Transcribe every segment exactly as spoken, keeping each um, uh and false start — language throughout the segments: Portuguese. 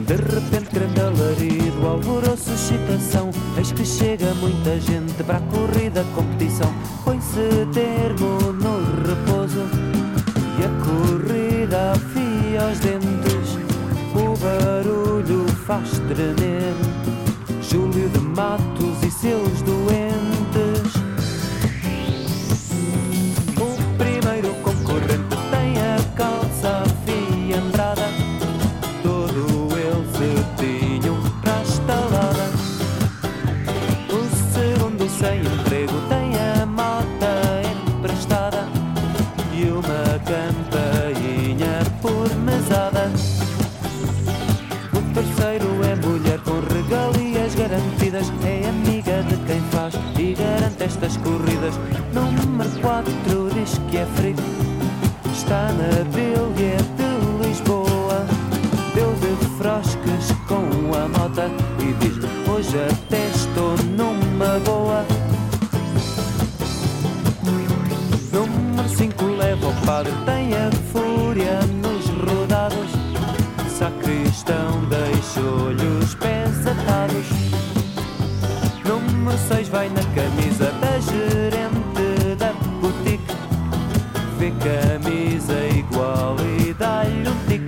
De repente grande alarido, alvoroço, excitação. Eis que chega muita gente para a corrida, competição. Põe-se termo no repouso e a corrida afia os dentes. O barulho faz tremer Júlio de Matos e seus doentes. O primeiro concorrente tem a calça afiandrada, todo ele certinho para a estalada. O segundo sem emprego tem a mata emprestada e uma campainha por mesada. O terceiro é mulher com regalias garantidas, é amiga de quem faz e garante estas corridas. Número quatro diz que é frio, está na Bíblia de Lisboa. Deu de frosques com a mota e diz: hoje até estou numa boa. Número cinco leva o padre, tem a fúria nos rodados. Sacristão deixou-lhe os pés atados. Número seis vai na camisa da gerente da boutique. Vê camisa igual e dá-lhe um tique.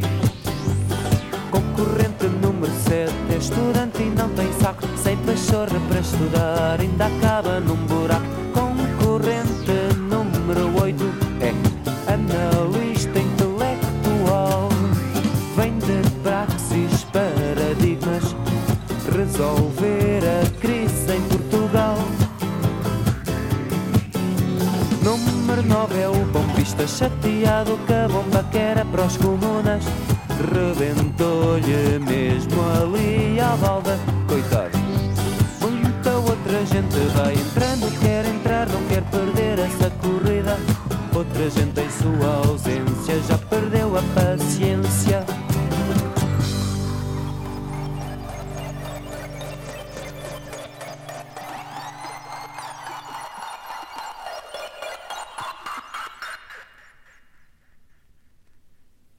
Concorrente número sete é estudante e não tem saco. Sem pachorra para estudar, ainda acaba num buraco. Concorrente número oito é analista intelectual. Vem de praxis, paradigmas, resolver a crise em Portugal. Número nove é o bombista chateado que a bomba que era para os comunas rebentou-lhe mesmo ali à balda. Coitado. Muita outra gente vai entrando, quer entrar, não quer perder essa corrida. Outra gente em sua ausência já perdeu a paciência.